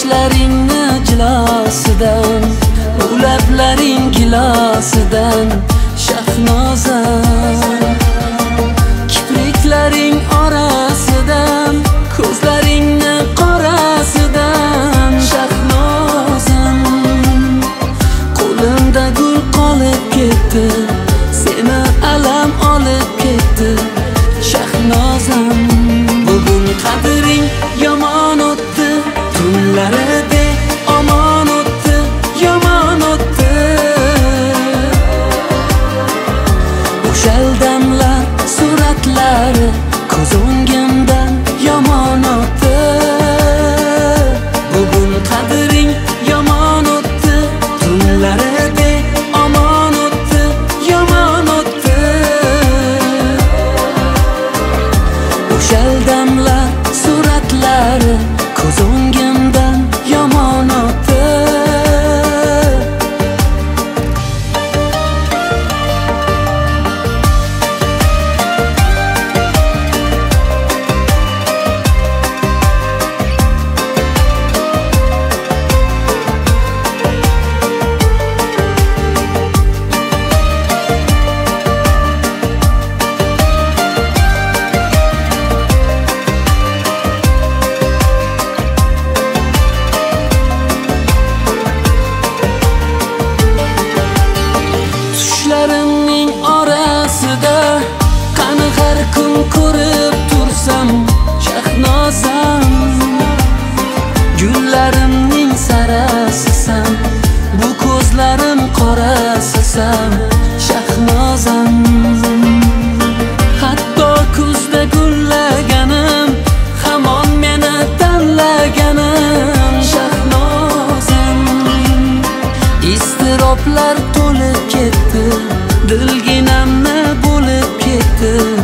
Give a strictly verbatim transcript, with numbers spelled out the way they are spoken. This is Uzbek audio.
sochlaringni jilosidan, u lablaring gilosidan Shahnozam, kipriklaring orasidan, ko'zlaringni qorasidan Shahnozam, qo'limda gul qolib ketdi, seni alam olib ketdi Shahnozam. Bugun qadring yomon o'tdi, tunlarida omon o'tdi, yomon o'tdi. O'shal damlar suratlari ko'z o'ngimdan yomon o'tdi. Bugun qadring yomon o'tdi, tunlarida omon o'tdi, yomon o'tdi. O'shal damlar suratlari ko'z o'ngimdan yomon o'tdi. Tushlarimning orasida qani har kun ko'rib tursam Shahnozam, gullarimning sarasisan, bu ko'zlarim qorasisan Shahnozam. Hatto kuzda gullaganim, hamon meni tanlaganim Shahnozam. Iztiroblar to'lib ketdi, dilginamni bo'lib ketdi